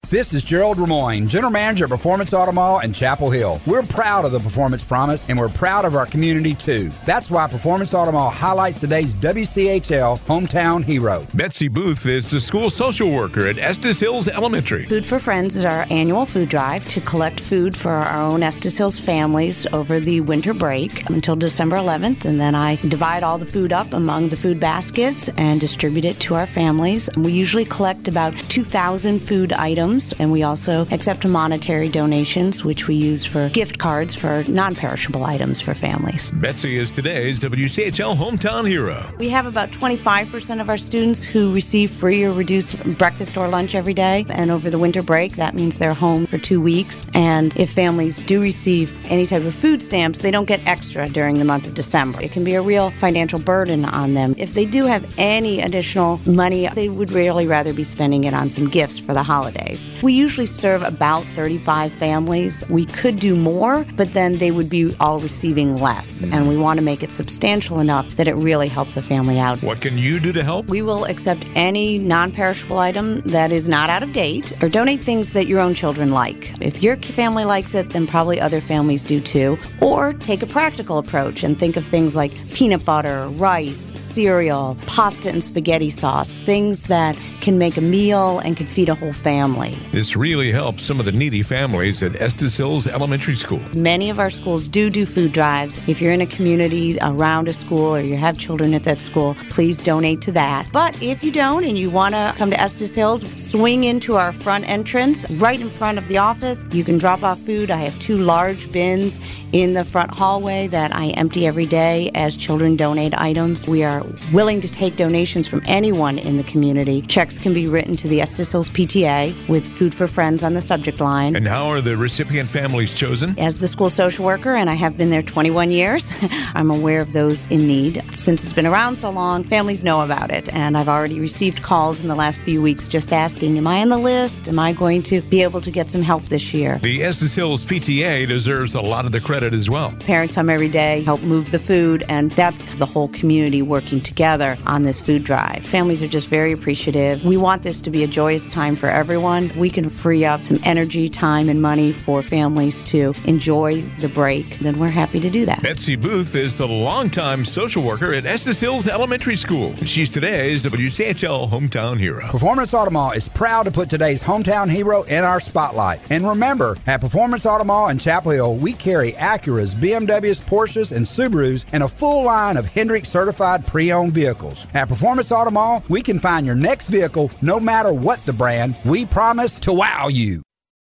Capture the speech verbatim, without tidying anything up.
This is Gerald Ramoyne, General Manager at Performance Auto Mall in Chapel Hill. We're proud of the Performance Promise, and we're proud of our community, too. That's why Performance Auto Mall highlights today's W C H L Hometown Hero. Betsy Booth is the school social worker at Estes Hills Elementary. Food for Friends is our annual food drive to collect food for our own Estes Hills families over the winter break until December eleventh, and then I divide all the food up among the food baskets and distribute it to our families. And we usually collect about two thousand food items, and we also accept monetary donations, which we use for gift cards for non-perishable items for families. Betsy is today's W C H L Hometown Hero. We have about twenty-five percent of our students who receive free or reduced breakfast or lunch every day, and over the winter break, that means they're home for two weeks. And if families do receive any type of food stamps, they don't get extra during the month of December. It can be a real financial burden on them. If they do have any additional money, they would really rather be spending it on some gifts for the holidays. We usually serve about thirty-five families. We could do more, but then they would be all receiving less, and we want to make it substantial enough that it really helps a family out. What can you do to help? We will accept any non-perishable item that is not out of date, or donate things that your own children like. If your family likes it, then probably other families do too. Or take a practical approach and think of things like peanut butter, rice, cereal, pasta and spaghetti sauce, things that can make a meal and can feed a whole family. This really helps some of the needy families at Estes Hills Elementary School. Many of our schools do do food drives. If you're in a community around a school or you have children at that school, please donate to that. But if you don't and you want to come to Estes Hills, swing into our front entrance right in front of the office. You can drop off food. I have two large bins in the front hallway that I empty every day as children donate items. We are willing to take donations from anyone in the community. Checks can be written to the Estes Hills P T A with Food for Friends on the subject line. And how are the recipient families chosen? As the school social worker, and I have been there twenty-one years, I'm aware of those in need. Since it's been around so long, families know about it, and I've already received calls in the last few weeks just asking, am I on the list? Am I going to be able to get some help this year? The Estes Hills P T A deserves a lot of the credit as well. Parents come every day, help move the food, and that's the whole community working together on this food drive. Families are just very appreciative. We want this to be a joyous time for everyone. We can free up some energy, time, and money for families to enjoy the break. Then we're happy to do that. Betsy Booth is the longtime social worker at Estes Hills Elementary School. She's today's W C H L Hometown Hero. Performance Auto Mall is proud to put today's Hometown Hero in our spotlight. And remember, at Performance Auto Mall in Chapel Hill, we carry Acuras, B M Ws, Porsches, and Subarus, and a full line of Hendrick certified pre-owned vehicles. At Performance Auto Mall, we can find your next vehicle no matter what the brand. We promise to wow you.